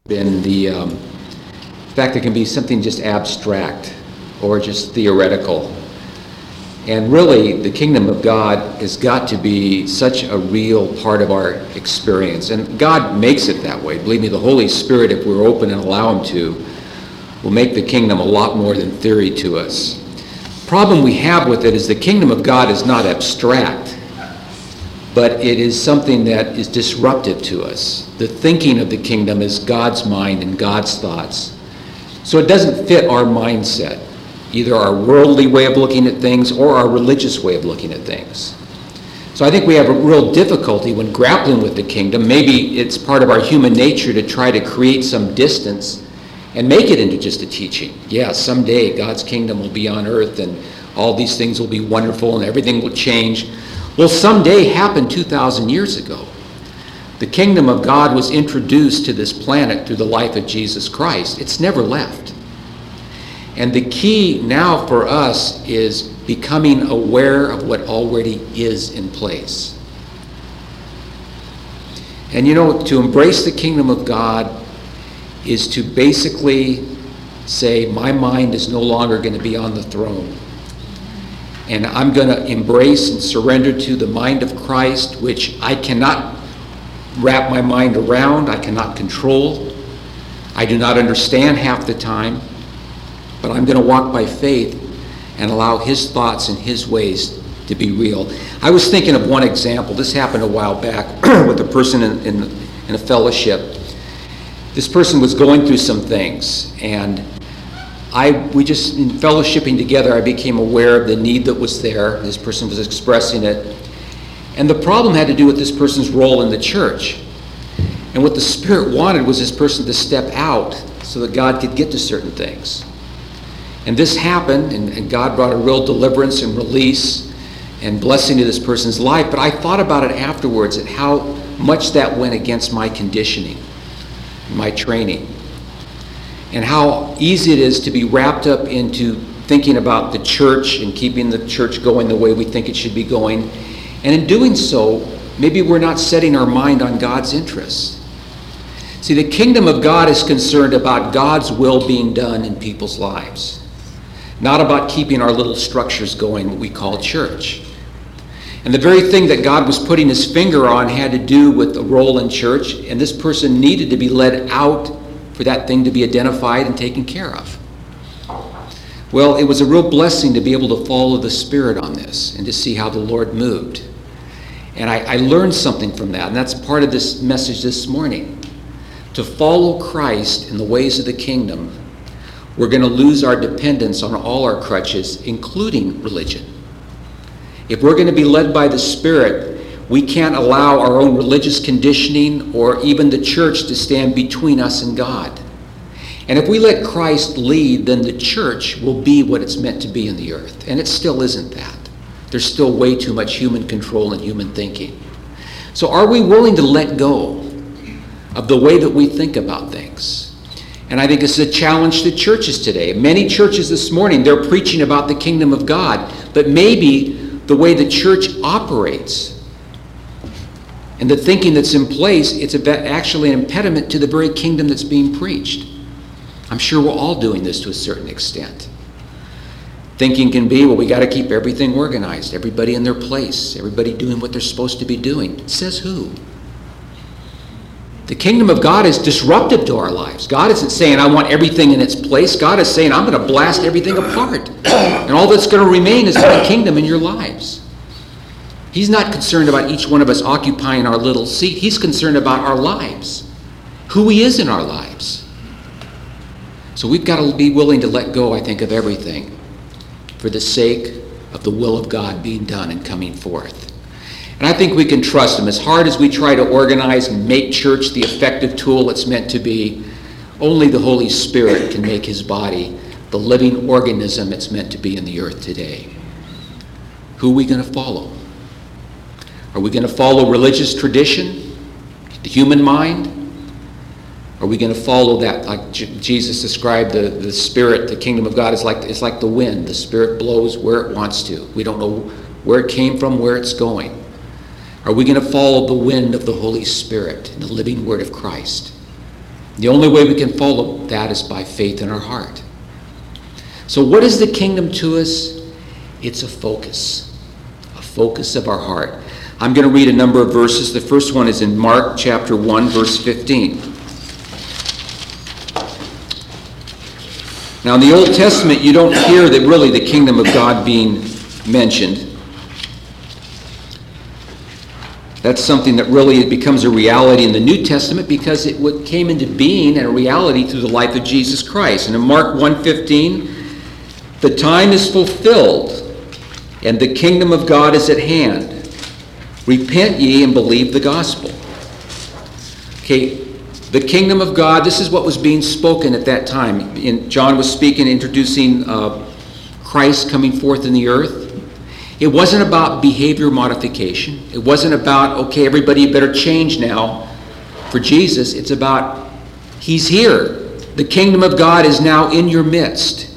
been the fact that it can be something just abstract or just theoretical. And really, the kingdom of God has got to be such a real part of our experience. And God makes it that way. Believe me, the Holy Spirit, if we're open and allow Him to, will make the kingdom a lot more than theory to us. The problem we have with it is the kingdom of God is not abstract, but it is something that is disruptive to us. The thinking of the kingdom is God's mind and God's thoughts. So it doesn't fit our mindset, either our worldly way of looking at things or our religious way of looking at things. So I think we have a real difficulty when grappling with the kingdom. Maybe it's part of our human nature to try to create some distance and make it into just a teaching. Yeah, someday God's kingdom will be on earth and all these things will be wonderful and everything will change. Well, someday happened 2,000 years ago. The kingdom of God was introduced to this planet through the life of Jesus Christ. It's never left. And the key now for us is becoming aware of what already is in place. And to embrace the kingdom of God is to basically say, my mind is no longer going to be on the throne. And I'm going to embrace and surrender to the mind of Christ, which I cannot wrap my mind around, I cannot control, I do not understand half the time, but I'm going to walk by faith and allow His thoughts and His ways to be real. I was thinking of one example. This happened a while back with a person in a fellowship. This person was going through some things, and we just, in fellowshipping together, I became aware of the need that was there. This person was expressing it. And the problem had to do with this person's role in the church. And what the Spirit wanted was this person to step out so that God could get to certain things. And this happened, and God brought a real deliverance and release and blessing to this person's life. But I thought about it afterwards, at how much that went against my conditioning, my training, and how easy it is to be wrapped up into thinking about the church and keeping the church going the way we think it should be going. And in doing so, maybe we're not setting our mind on God's interests. See, the kingdom of God is concerned about God's will being done in people's lives, not about keeping our little structures going, what we call church. And the very thing that God was putting His finger on had to do with the role in church, and this person needed to be led out for that thing to be identified and taken care of. Well, it was a real blessing to be able to follow the Spirit on this and to see how the Lord moved. And I learned something from that, and that's part of this message this morning. To follow Christ in the ways of the kingdom, we're going to lose our dependence on all our crutches, including religion. If we're going to be led by the Spirit, we can't allow our own religious conditioning or even the church to stand between us and God. And if we let Christ lead, then the church will be what it's meant to be in the earth. And it still isn't that. There's still way too much human control and human thinking. So are we willing to let go of the way that we think about things? And I think it's a challenge to churches today. Many churches this morning, they're preaching about the kingdom of God, but maybe the way the church operates and the thinking that's in place, it's actually an impediment to the very kingdom that's being preached. I'm sure we're all doing this to a certain extent. Thinking can be, well, we got to keep everything organized, everybody in their place, everybody doing what they're supposed to be doing. It says who? The kingdom of God is disruptive to our lives. God isn't saying, I want everything in its place. God is saying, I'm going to blast everything apart. And all that's going to remain is my kingdom in your lives. He's not concerned about each one of us occupying our little seat. He's concerned about our lives, who He is in our lives. So we've got to be willing to let go, I think, of everything for the sake of the will of God being done and coming forth. And I think we can trust Him. As hard as we try to organize and make church the effective tool it's meant to be, only the Holy Spirit can make His body the living organism it's meant to be in the earth today. Who are we going to follow? Are we going to follow religious tradition, the human mind? Are we going to follow that, like Jesus described the Spirit, the kingdom of God is like the wind. The Spirit blows where it wants to. We don't know where it came from, where it's going. Are we going to follow the wind of the Holy Spirit and the living word of Christ? The only way we can follow that is by faith in our heart. So what is the kingdom to us? It's a focus of our heart. I'm going to read a number of verses. The first one is in Mark chapter 1, verse 15. Now in the Old Testament, you don't hear that really the kingdom of God being mentioned. That's something that really becomes a reality in the New Testament because it came into being and a reality through the life of Jesus Christ. And in Mark 1:15, the time is fulfilled and the kingdom of God is at hand. Repent ye and believe the gospel. Okay, the kingdom of God, this is what was being spoken at that time. John was speaking, introducing Christ coming forth in the earth. It wasn't about behavior modification. It wasn't about, okay, everybody better change now for Jesus. It's about, he's here. The kingdom of God is now in your midst.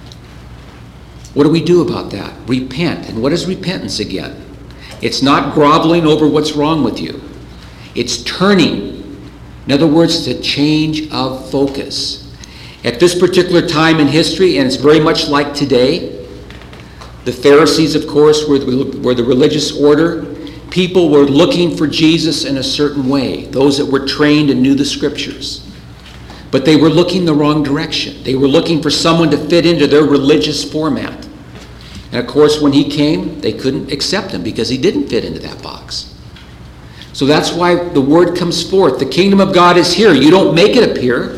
What do we do about that? Repent. And what is repentance again? It's not groveling over what's wrong with you. It's turning. In other words, it's a change of focus. At this particular time in history, and it's very much like today, the Pharisees, of course, were the religious order. People were looking for Jesus in a certain way, those that were trained and knew the scriptures. But they were looking the wrong direction. They were looking for someone to fit into their religious format. And of course, when he came, they couldn't accept him because he didn't fit into that box. So that's why the word comes forth. The kingdom of God is here. You don't make it appear.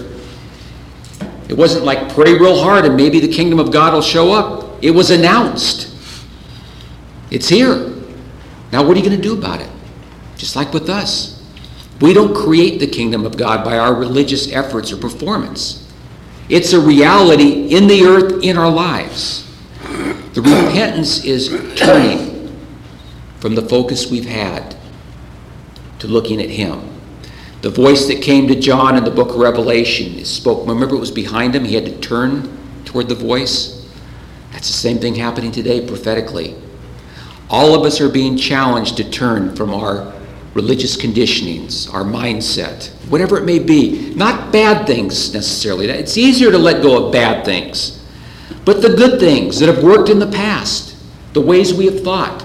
It wasn't like pray real hard and maybe the kingdom of God will show up. It was announced. It's here. Now what are you going to do about it? Just like with us. We don't create the kingdom of God by our religious efforts or performance. It's a reality in the earth, in our lives. The repentance is turning from the focus we've had to looking at him. The voice that came to John in the book of Revelation spoke. Remember, it was behind him. He had to turn toward the voice. That's the same thing happening today prophetically. All of us are being challenged to turn from our religious conditionings, our mindset, whatever it may be. Not bad things necessarily. It's easier to let go of bad things. But the good things that have worked in the past, the ways we have thought.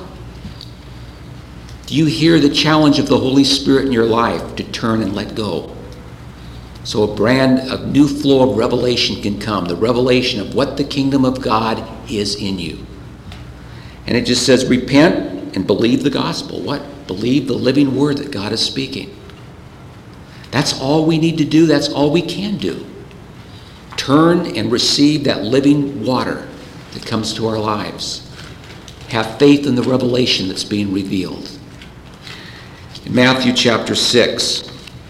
Do you hear the challenge of the Holy Spirit in your life to turn and let go? So a new flow of revelation can come, the revelation of what the kingdom of God is in you. And it just says, repent and believe the gospel. What? Believe the living word that God is speaking. That's all we need to do. That's all we can do. Turn and receive that living water that comes to our lives. Have faith in the revelation that's being revealed. In Matthew chapter 6,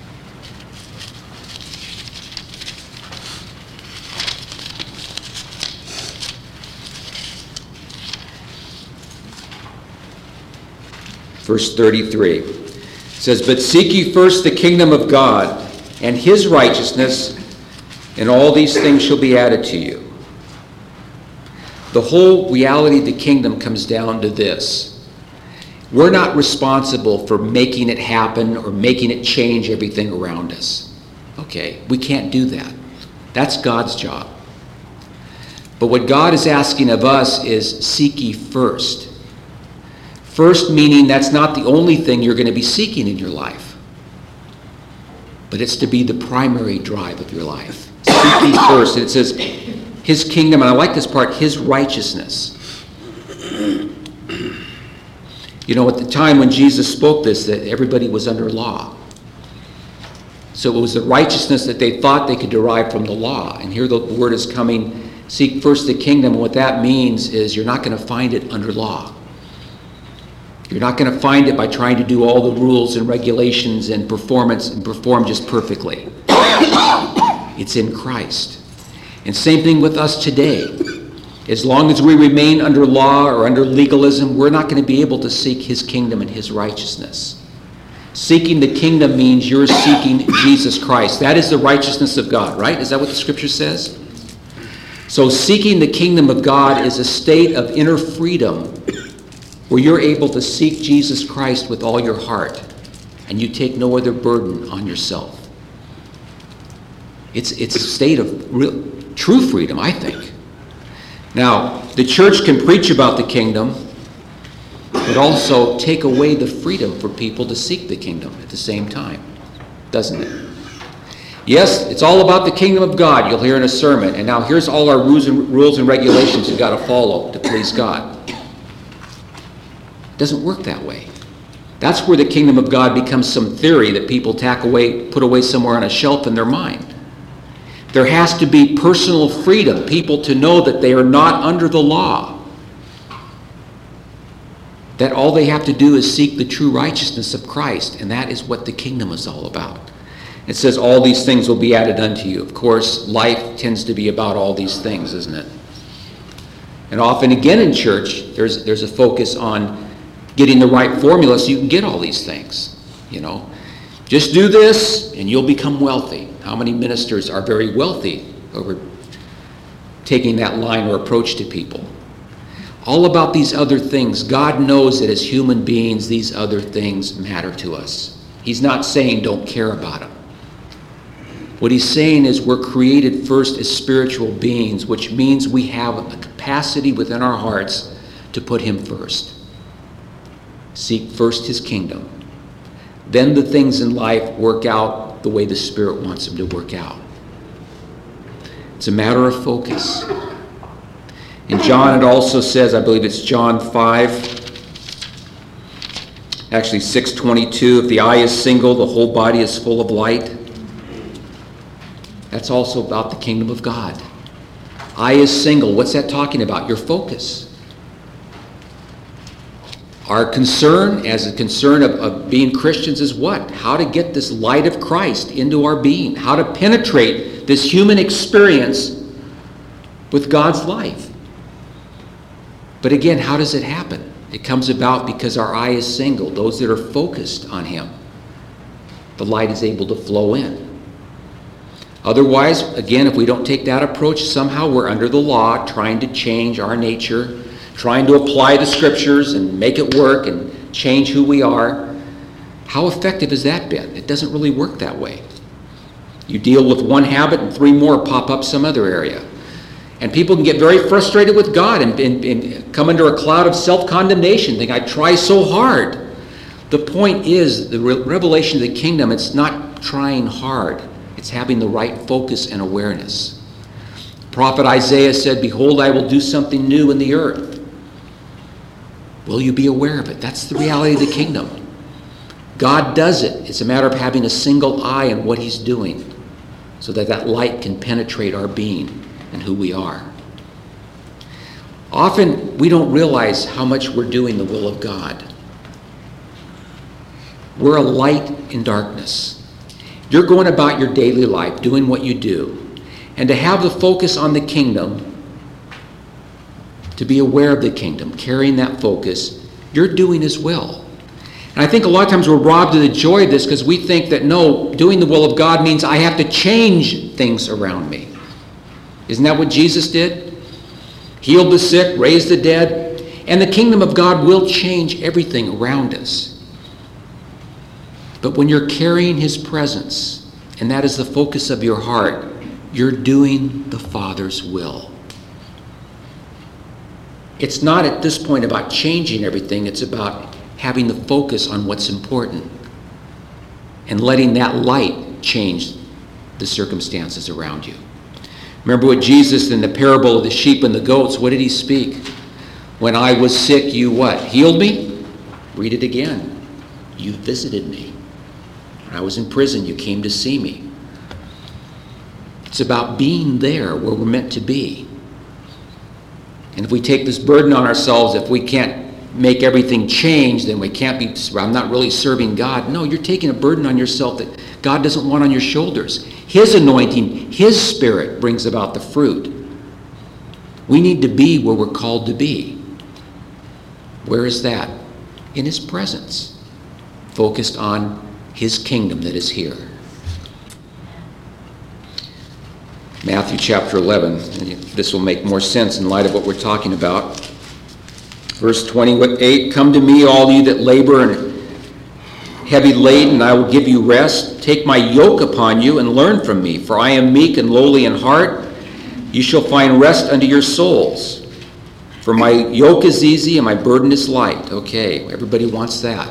verse 33, it says, "But seek ye first the kingdom of God and his righteousness, and all these things shall be added to you." The whole reality of the kingdom comes down to this. We're not responsible for making it happen or making it change everything around us. Okay, we can't do that. That's God's job. But what God is asking of us is seek ye first. First meaning that's not the only thing you're going to be seeking in your life. But it's to be the primary drive of your life. Seek ye first. And it says his kingdom, and I like this part, his righteousness. You know, at the time when Jesus spoke this, that everybody was under law. So it was the righteousness that they thought they could derive from the law. And here the word is coming, seek first the kingdom. And what that means is you're not going to find it under law. You're not going to find it by trying to do all the rules and regulations and performance and perform just perfectly. It's in Christ. And same thing with us today. As long as we remain under law or under legalism, we're not going to be able to seek his kingdom and his righteousness. Seeking the kingdom means you're seeking Jesus Christ. That is the righteousness of God, right? Is that what the scripture says? So seeking the kingdom of God is a state of inner freedom where you're able to seek Jesus Christ with all your heart and you take no other burden on yourself. It's a state of true freedom, I think. Now, the church can preach about the kingdom, but also take away the freedom for people to seek the kingdom at the same time, doesn't it? Yes, it's all about the kingdom of God, you'll hear in a sermon, and now here's all our rules and regulations you've got to follow to please God. It doesn't work that way. That's where the kingdom of God becomes some theory that people put away somewhere on a shelf in their mind. There has to be personal freedom, people to know that they are not under the law, that all they have to do is seek the true righteousness of Christ, and that is what the kingdom is all about. It says all these things will be added unto you. Of course, life tends to be about all these things, isn't it? And often again in church, there's a focus on getting the right formula so you can get all these things. Just do this and you'll become wealthy. How many ministers are very wealthy over taking that line or approach to people? All about these other things. God knows that as human beings, these other things matter to us. He's not saying don't care about them. What he's saying is we're created first as spiritual beings, which means we have a capacity within our hearts to put him first. Seek first his kingdom. Then the things in life work out the way the Spirit wants them to work out. It's a matter of focus. In John, it also says, I believe it's John 5, actually 6:22, if the eye is single, the whole body is full of light. That's also about the kingdom of God. Eye is single. What's that talking about? Your focus. Our concern, as a concern of being Christians, is what? How to get this light of Christ into our being. How to penetrate this human experience with God's life. But again, how does it happen? It comes about because our eye is single. Those that are focused on him, the light is able to flow in. Otherwise, again, if we don't take that approach, somehow we're under the law, trying to change our nature, trying to apply the scriptures and make it work and change who we are. How effective has that been? It doesn't really work that way. You deal with one habit and 3 more pop up some other area. And people can get very frustrated with God and come under a cloud of self-condemnation, think, I try so hard. The point is, the revelation of the kingdom, it's not trying hard. It's having the right focus and awareness. Prophet Isaiah said, behold, I will do something new in the earth. Will you be aware of it? That's the reality of the kingdom. God does it. It's a matter of having a single eye on what he's doing so that that light can penetrate our being and who we are. Often we don't realize how much we're doing the will of God. We're a light in darkness. You're going about your daily life, doing what you do. And to have the focus on the kingdom, to be aware of the kingdom, carrying that focus, you're doing as well. And I think a lot of times we're robbed of the joy of this because we think that, no, doing the will of God means I have to change things around me. Isn't that what Jesus did? Healed the sick, raised the dead, and the kingdom of God will change everything around us. But when you're carrying his presence, and that is the focus of your heart, you're doing the Father's will. It's not at this point about changing everything. It's about having the focus on what's important and letting that light change the circumstances around you. Remember what Jesus, in the parable of the sheep and the goats, what did he speak? When I was sick, you what? Healed me? Read it again. You visited me. When I was in prison, you came to see me. It's about being there where we're meant to be. And if we take this burden on ourselves, if we can't make everything change, then we can't be, I'm not really serving God. No, you're taking a burden on yourself that God doesn't want on your shoulders. His anointing, his Spirit brings about the fruit. We need to be where we're called to be. Where is that? In his presence. Focused on his kingdom that is here. Matthew chapter 11. This will make more sense in light of what we're talking about. Verse 28, come to me, all you that labor heavy laden, and I will give you rest. Take my yoke upon you and learn from me, for I am meek and lowly in heart. You shall find rest unto your souls. For my yoke is easy and my burden is light. Okay, everybody wants that.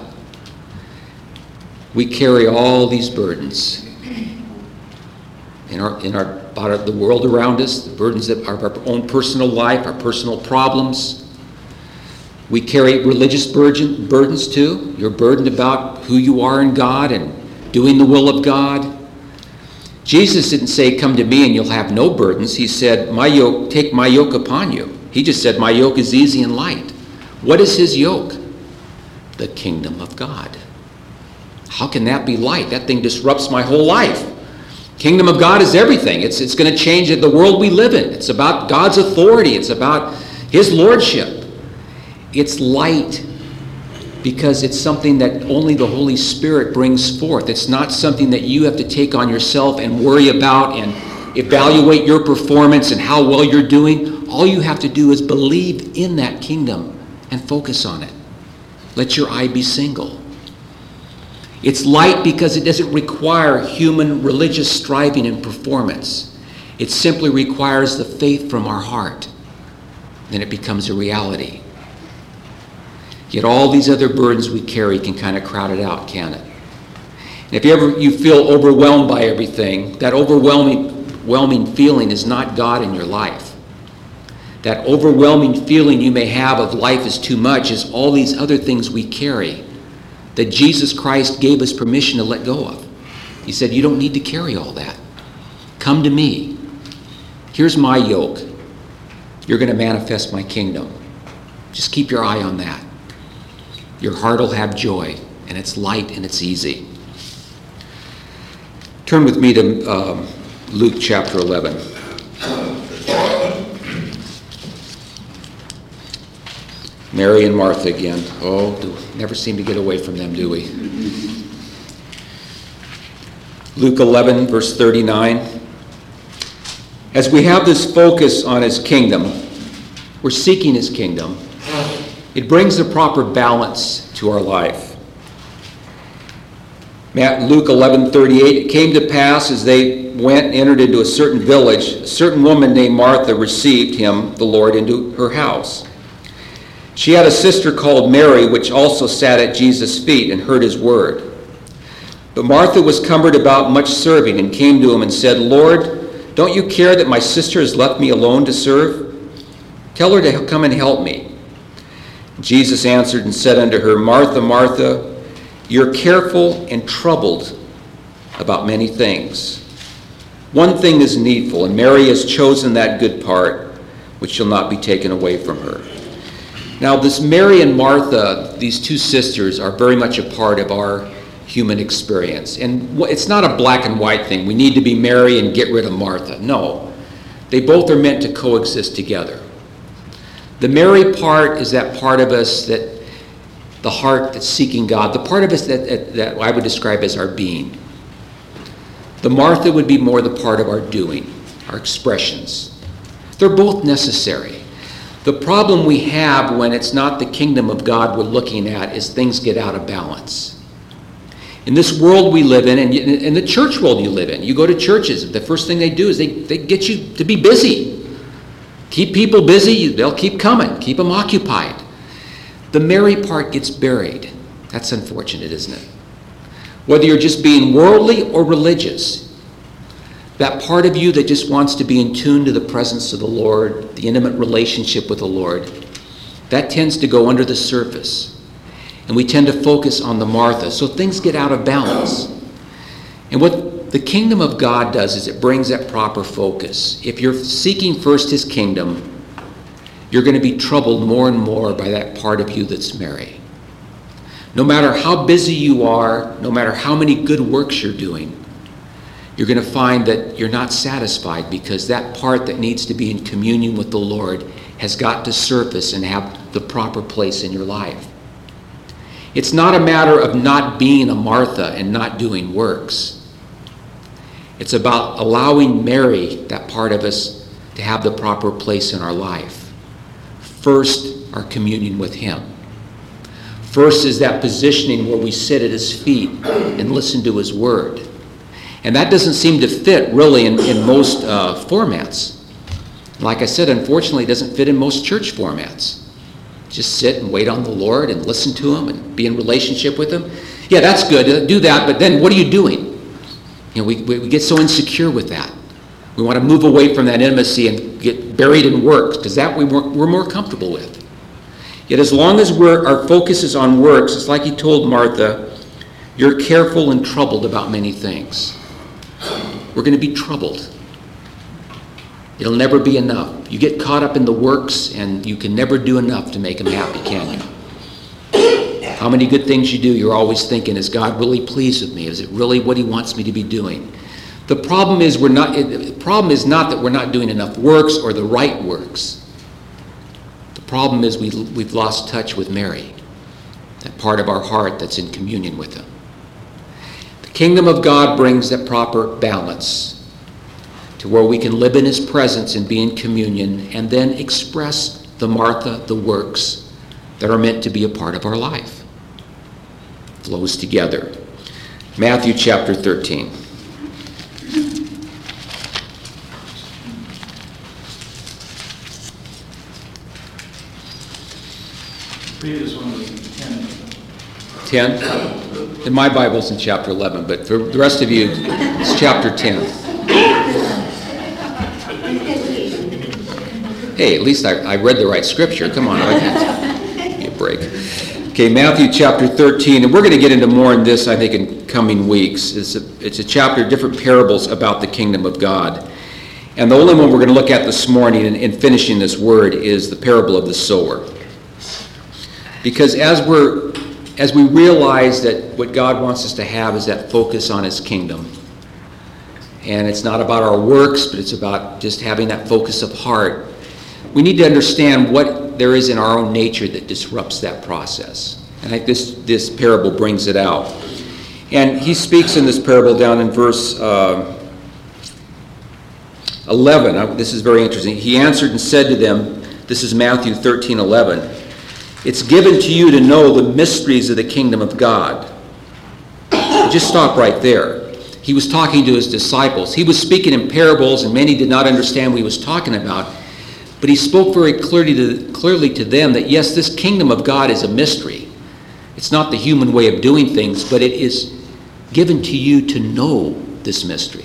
We carry all these burdens in the world around us, the burdens of our own personal life, our personal problems. We carry religious burdens too. You're burdened about who you are in God and doing the will of God. Jesus didn't say, come to me and you'll have no burdens. He said, take my yoke upon you. He just said, my yoke is easy and light. What is his yoke? The kingdom of God. How can that be light? That thing disrupts my whole life. Kingdom of God is everything. It's going to change the world we live in. It's about God's authority. It's about his lordship. It's light because it's something that only the Holy Spirit brings forth. It's not something that you have to take on yourself and worry about and evaluate your performance and how well you're doing. All you have to do is believe in that kingdom and focus on it. Let your eye be single. It's light because it doesn't require human religious striving and performance. It simply requires the faith from our heart. Then it becomes a reality. Yet all these other burdens we carry can kind of crowd it out, can it? And if you feel overwhelmed by everything, that overwhelming feeling is not God in your life. That overwhelming feeling you may have of life is too much is all these other things we carry that Jesus Christ gave us permission to let go of. He said, you don't need to carry all that. Come to me. Here's my yoke. You're going to manifest my kingdom. Just keep your eye on that. Your heart will have joy, and it's light and it's easy. Turn with me to Luke chapter 11. Mary and Martha again. Never seem to get away from them, do we? Luke 11, verse 39. As we have this focus on his kingdom, we're seeking his kingdom. It brings the proper balance to our life. Luke 11:38. It came to pass as they went and entered into a certain village, a certain woman named Martha received him, the Lord, into her house. She had a sister called Mary, which also sat at Jesus' feet and heard his word. But Martha was cumbered about much serving and came to him and said, Lord, don't you care that my sister has left me alone to serve? Tell her to come and help me. Jesus answered and said unto her, Martha, Martha, you're careful and troubled about many things. One thing is needful, and Mary has chosen that good part, which shall not be taken away from her. Now, this Mary and Martha, these two sisters, are very much a part of our human experience. And it's not a black and white thing. We need to be Mary and get rid of Martha. No. They both are meant to coexist together. The Mary part is that part of us that the heart that's seeking God, the part of us that I would describe as our being. The Martha would be more the part of our doing, our expressions. They're both necessary. The problem we have when it's not the kingdom of God we're looking at is things get out of balance. In this world we live in, and in the church world you live in, you go to churches, the first thing they do is they get you to be busy. Keep people busy, they'll keep coming, keep them occupied. The Mary part gets buried. That's unfortunate, isn't it? Whether you're just being worldly or religious, that part of you that just wants to be in tune to the presence of the Lord, the intimate relationship with the Lord, that tends to go under the surface. And we tend to focus on the Martha. So things get out of balance. And what the kingdom of God does is it brings that proper focus. If you're seeking first his kingdom, you're going to be troubled more and more by that part of you that's Mary. No matter how busy you are, no matter how many good works you're doing, you're going to find that you're not satisfied because that part that needs to be in communion with the Lord has got to surface and have the proper place in your life. It's not a matter of not being a Martha and not doing works. It's about allowing Mary, that part of us, to have the proper place in our life. First, our communion with him. First is that positioning where we sit at his feet and listen to his word. And that doesn't seem to fit really in most formats. Like I said, unfortunately, it doesn't fit in most church formats. Just sit and wait on the Lord and listen to him and be in relationship with him. Yeah, that's good. Do that, but then what are you doing? You know, we get so insecure with that. We want to move away from that intimacy and get buried in works, because that we're more comfortable with. Yet as long as our focus is on works, it's like he told Martha, you're careful and troubled about many things. We're going to be troubled. It'll never be enough. You get caught up in the works, and you can never do enough to make him happy, can you? How many good things you do, you're always thinking, is God really pleased with me? Is it really what he wants me to be doing? The problem is not that we're not doing enough works or the right works. The problem is we've lost touch with Mary, that part of our heart that's in communion with him. The kingdom of God brings that proper balance to where we can live in his presence and be in communion and then express the Martha, the works that are meant to be a part of our life. Flows together. Matthew chapter 13. Previous one was 10. 10? In my Bible's in chapter 11, but for the rest of you, it's chapter 10. Hey, at least I read the right scripture. Come on, I can give me a break. Okay, Matthew chapter 13, and we're going to get into more in this, I think, in coming weeks. It's a chapter of different parables about the kingdom of God. And the only one we're going to look at this morning in finishing this word is the parable of the sower. Because as we realize that what God wants us to have is that focus on his kingdom, and it's not about our works, but it's about just having that focus of heart, we need to understand what there is in our own nature that disrupts that process. And I think this parable brings it out. And he speaks in this parable down in verse 11. This is very interesting. He answered and said to them, this is Matthew 13:11, it's given to you to know the mysteries of the kingdom of God. Just stop right there. He was talking to his disciples. He was speaking in parables, and many did not understand what he was talking about. But he spoke very clearly to them that, yes, this kingdom of God is a mystery. It's not the human way of doing things, but it is given to you to know this mystery.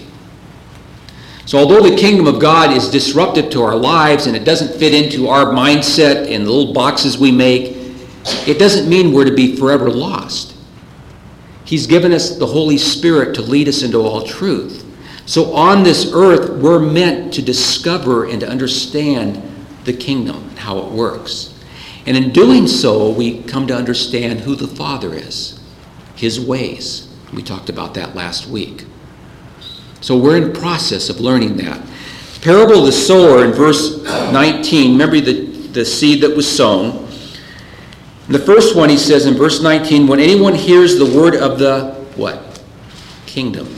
So although the kingdom of God is disruptive to our lives and it doesn't fit into our mindset and the little boxes we make, it doesn't mean we're to be forever lost. He's given us the Holy Spirit to lead us into all truth. So on this earth, we're meant to discover and to understand the kingdom and how it works. And in doing so, we come to understand who the Father is, his ways. We talked about that last week. So we're in the process of learning that. Parable of the sower in verse 19, remember the seed that was sown. In the first one, he says in verse 19, when anyone hears the word of the, what? Kingdom.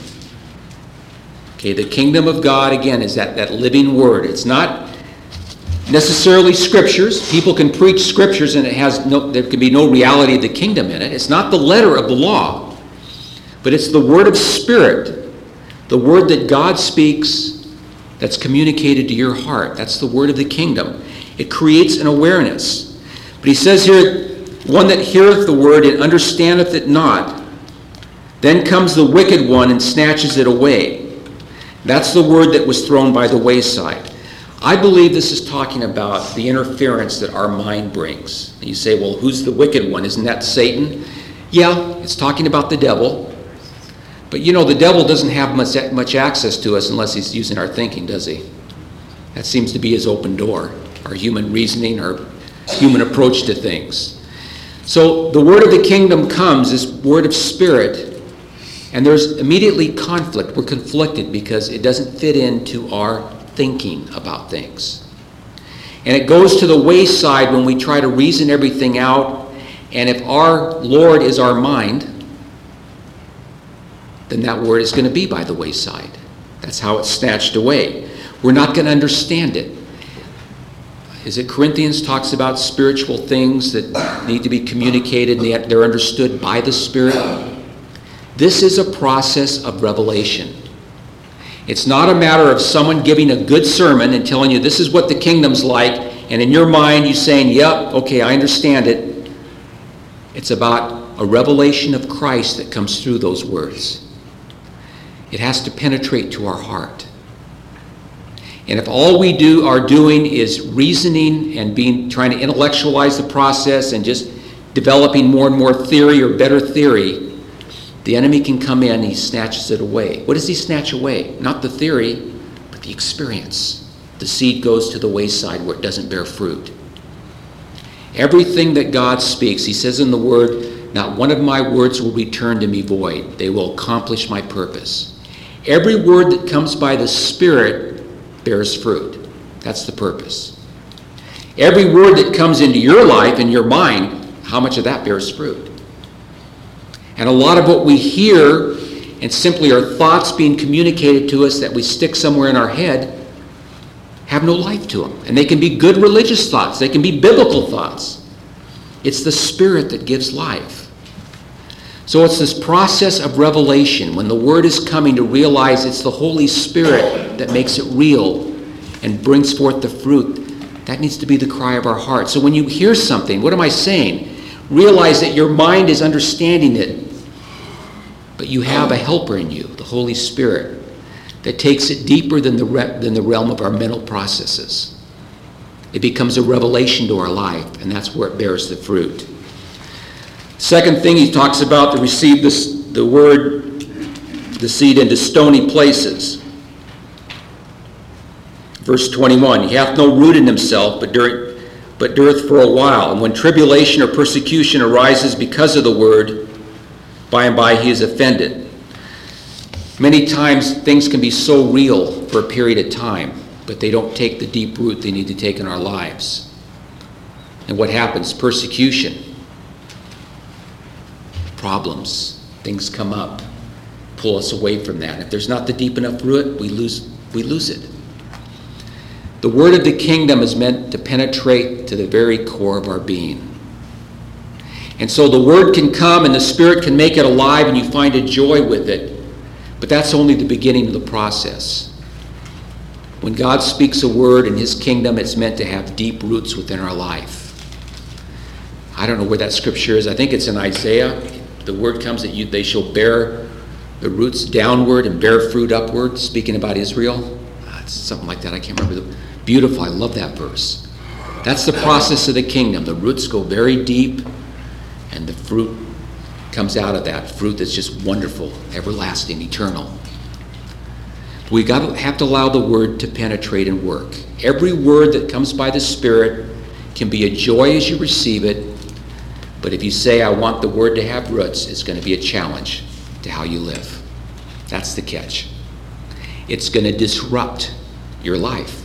Okay, the kingdom of God, again, is that living word. It's not necessarily scriptures. People can preach scriptures and there can be no reality of the kingdom in it. It's not the letter of the law, but it's the word of spirit. The word that God speaks that's communicated to your heart. That's the word of the kingdom. It creates an awareness. But he says here, one that heareth the word and understandeth it not, then comes the wicked one and snatches it away. That's the word that was thrown by the wayside. I believe this is talking about the interference that our mind brings. And you say, well, who's the wicked one? Isn't that Satan? Yeah, it's talking about the devil. But you know, the devil doesn't have much access to us unless he's using our thinking, does he? That seems to be his open door, our human reasoning, our human approach to things. So the word of the kingdom comes, this word of spirit, and there's immediately conflict. We're conflicted because it doesn't fit into our thinking about things. And it goes to the wayside when we try to reason everything out, and if our Lord is our mind, then that word is going to be by the wayside. That's how it's snatched away. We're not going to understand it. Is it Corinthians talks about spiritual things that need to be communicated and yet they're understood by the Spirit? This is a process of revelation. It's not a matter of someone giving a good sermon and telling you this is what the kingdom's like, and in your mind you saying, yep, okay, I understand it. It's about a revelation of Christ that comes through those words. It has to penetrate to our heart. And if all we are doing is reasoning and trying to intellectualize the process and just developing more and more theory or better theory, the enemy can come in and he snatches it away. What does he snatch away? Not the theory, but the experience. The seed goes to the wayside where it doesn't bear fruit. Everything that God speaks, he says in the Word, not one of my words will return to me void. They will accomplish my purpose. Every word that comes by the Spirit bears fruit. That's the purpose. Every word that comes into your life and your mind, how much of that bears fruit? And a lot of what we hear and simply are thoughts being communicated to us that we stick somewhere in our head have no life to them. And they can be good religious thoughts. They can be biblical thoughts. It's the Spirit that gives life. So it's this process of revelation when the Word is coming to realize it's the Holy Spirit that makes it real and brings forth the fruit. That needs to be the cry of our heart. So when you hear something, what am I saying? Realize that your mind is understanding it, but you have a helper in you, the Holy Spirit, that takes it deeper than the realm of our mental processes. It becomes a revelation to our life, and that's where it bears the fruit. Second thing he talks about to receive the word, the seed into stony places. Verse 21, he hath no root in himself, but dureth for a while. And when tribulation or persecution arises because of the word, by and by he is offended. Many times things can be so real for a period of time, but they don't take the deep root they need to take in our lives. And what happens? Persecution. Problems. Things come up. Pull us away from that. If there's not the deep enough root, we lose it. The word of the kingdom is meant to penetrate to the very core of our being. And so the word can come and the Spirit can make it alive and you find a joy with it. But that's only the beginning of the process. When God speaks a word in his kingdom, it's meant to have deep roots within our life. I don't know where that scripture is. I think it's in Isaiah. The word comes that they shall bear the roots downward and bear fruit upward, speaking about Israel. It's something like that. I can't remember. Beautiful. I love that verse. That's the process of the kingdom. The roots go very deep and the fruit comes out of that. Fruit that's just wonderful, everlasting, eternal. We have to allow the word to penetrate and work. Every word that comes by the Spirit can be a joy as you receive it, but if you say, I want the word to have roots, it's going to be a challenge to how you live. That's the catch. It's going to disrupt your life.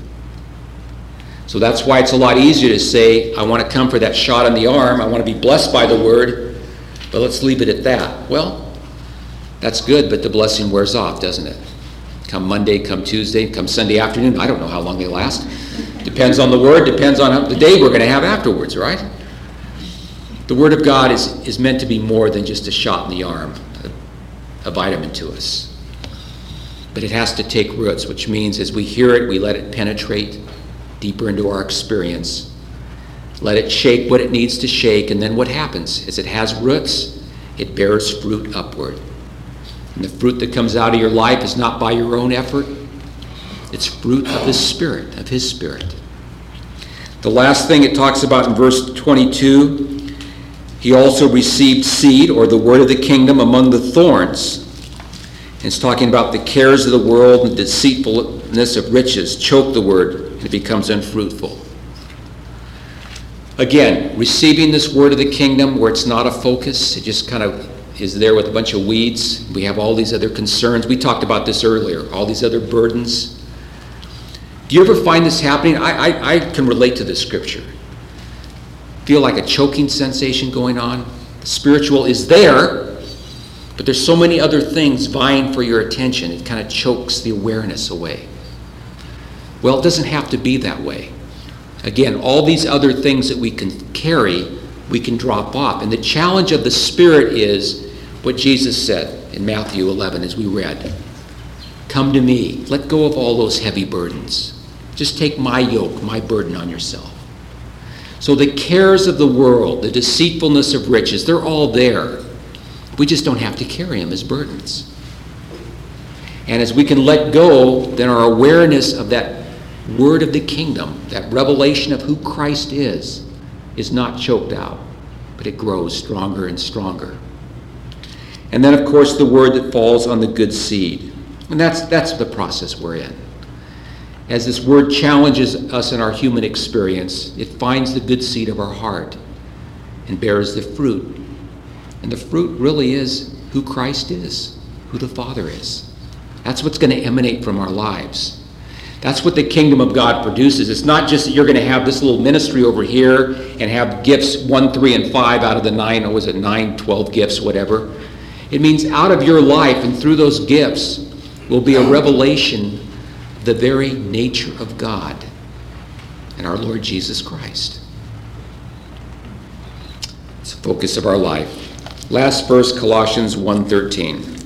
So that's why it's a lot easier to say, I want to come for that shot in the arm, I want to be blessed by the word, but let's leave it at that. Well, that's good, but the blessing wears off, doesn't it? Come Monday, come Tuesday, come Sunday afternoon, I don't know how long they last. Depends on the word, depends on the day we're going to have afterwards, right? The Word of God is meant to be more than just a shot in the arm, a vitamin to us. But it has to take roots, which means as we hear it, we let it penetrate deeper into our experience. Let it shake what it needs to shake, and then what happens? As it has roots, it bears fruit upward. And the fruit that comes out of your life is not by your own effort. It's fruit of the Spirit, of His Spirit. The last thing it talks about in verse 22, he also received seed, or the word of the kingdom, among the thorns. And it's talking about the cares of the world and deceitfulness of riches choke the word, and it becomes unfruitful. Again, receiving this word of the kingdom where it's not a focus, it just kind of is there with a bunch of weeds. We have all these other concerns. We talked about this earlier, all these other burdens. Do you ever find this happening? I can relate to this scripture. Feel like a choking sensation going on. The spiritual is there, but there's so many other things vying for your attention. It kind of chokes the awareness away. Well, it doesn't have to be that way. Again, all these other things that we can carry, we can drop off. And the challenge of the Spirit is what Jesus said in Matthew 11, as we read. Come to me. Let go of all those heavy burdens. Just take my yoke, my burden on yourself. So the cares of the world, the deceitfulness of riches, they're all there. We just don't have to carry them as burdens. And as we can let go, then our awareness of that word of the kingdom, that revelation of who Christ is not choked out, but it grows stronger and stronger. And then, of course, the word that falls on the good seed. And that's the process we're in. As this word challenges us in our human experience, it finds the good seed of our heart and bears the fruit. And the fruit really is who Christ is, who the Father is. That's what's going to emanate from our lives. That's what the kingdom of God produces. It's not just that you're going to have this little ministry over here and have gifts 1, 3, and 5 out of the 9, or was it 9, 12 gifts, whatever. It means out of your life and through those gifts will be a revelation of the very nature of God and our Lord Jesus Christ. It's the focus of our life. Last verse, Colossians 1:13.